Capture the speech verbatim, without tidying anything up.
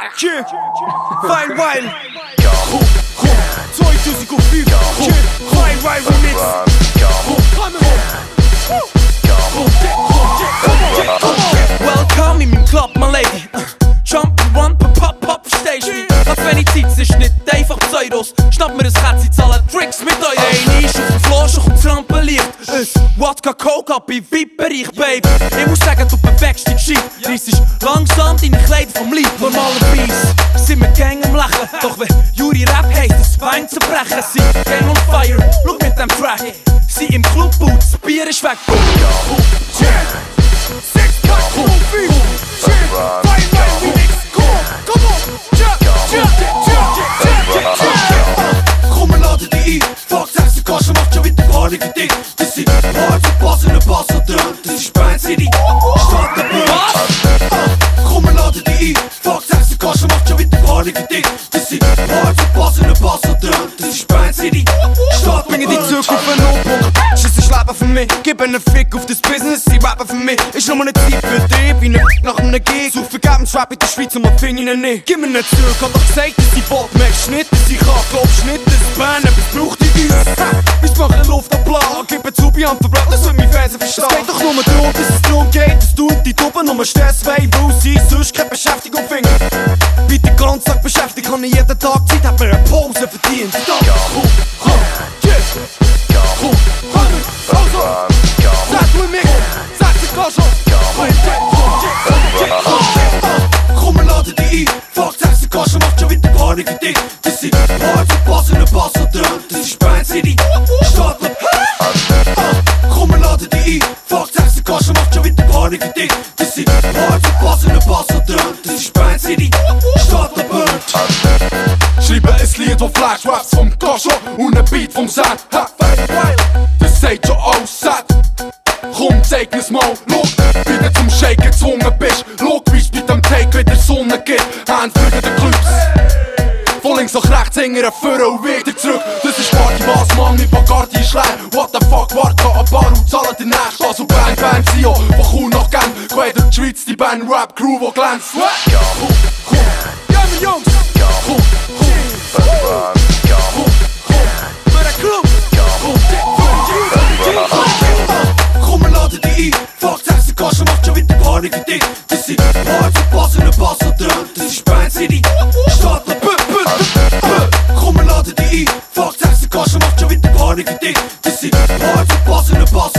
Yeah. Fine Wild. zweitausendfünf. Yeah. Fine Wild Remix. Welcome in meinem Club, my lady. Jump and run, pop, pop, pop, verstehst du mich? Als wenn ich Zeit, es ist nicht einfach Pseudos. Schnapp mir ein Kätzchen, zahlen Tricks mit euch. Ein Eis auf dem Flaschen kommt das Rampenlicht. Ein Wodka Coke ab im V I P-Bereich, Babe. Ich muss sagen, du bewegst dich shit. Dies ist langsam deine Kleider vom Leib. Normalerweise sind wir Gang am Lachen. Doch wenn Juri Rap heisst, das Bein zu brechen. Sie Gang on fire, schau mit dem Track. Sie im Clubboot, das Bier ist weg. Yeah. Six pack, two feet. Yeah. Fine Wild Remix. Come on, come on. Yeah, yeah, yeah, yeah, yeah. Komm, wir laden dich ein. Fuck, sechs und Kasche macht schon wieder Panik für dich. Das sind Parts und Bass und ein Bass und Drum. Das ist Band City, Stadt der Band. Komm, wir laden dich ein. Fuck, sechs und Kasche macht schon wieder Panik für dich. Das sind Parts und Bass und ein Bass und Drum. Das ist Band City, Stadt der Band. Bringe die Zukunft auf einen Nullpunkt. Schiss ist Leben für mich. Gib einen Fick auf das Business. Sie rappen für mich. Ist nur eine Zeit für dich. Wie ne nach einem Gig. Such vergeben Trap in der Schweiz und man findet ihn nicht. Gib mir nicht zurück. Hab doch gesagt, dass ich Bock merkst nicht. Dass ich kann, glaubst nicht. Das Band, etwas braucht ich uns. Ich mache Luft am Plan. Gib mir zu, bei Antwort, das wird mein Fernsehen verstehen. Es geht doch nur darum, dass es darum geht, dass du und die Truppe nur Stress wollen, weil sie sonst keine Beschäftigung finden. Bei den ganzen Tag beschäftigt, kann ich jeden Tag Zeit, hat mir eine Pause verdient. Da, komm, komm, yeah. Komm, komm, also, sag du mir, sag dir Kascha. Komm, wir laden dich ein. Fuck, sechs und Kascha macht schon wieder Panik für dich. Das sind Parts und Bass und ein Bass und Drum. Das ist Band City, Stadt der Band. Komm, wir laden dich ein. Fuck, sechs und Kascha macht schon wieder Panik für dich. Das sind Parts und Bass und ein Bass und Drum. Das ist Band City, Stadt der Band. Schreibe ein Lied, wo Flashraps vom Kascha und ein Beat vom Sad. Das sagt schon alles satt. Komm, zeig mir's mal, schau, wie du zum Shake gezwungen bist. Schau, wie's bei dem Take wieder Sonne gibt. Hand fliegen den Clubs. Von links nach rechts hängen er vor und wieder zurück. Das ist Party, was Mann, mit Bacardi ist leer. What the fuck, warte, ein paar und zahlen den nächsten. Also Bang Bang, Sio, von Chur nach Genf. Quer durch die Schweiz, die Band Rap Crew, die glänzt. Ja, komm, komm, Ja, meine Jungs. ja, komm, komm, ja, komm, komm, Für den Club. komm, wir laden dich ein. Fuck, sechs und Kascha macht schon wieder Panik für dich. Das sind Parts und Bass und ein Bass und Drum. Das ist Band City, Stadt der Band. Komm, wir laden dich ein. Fuck, sechs und Kascha macht schon wieder Panik für dich. Das sind Parts und Bass und ein Bass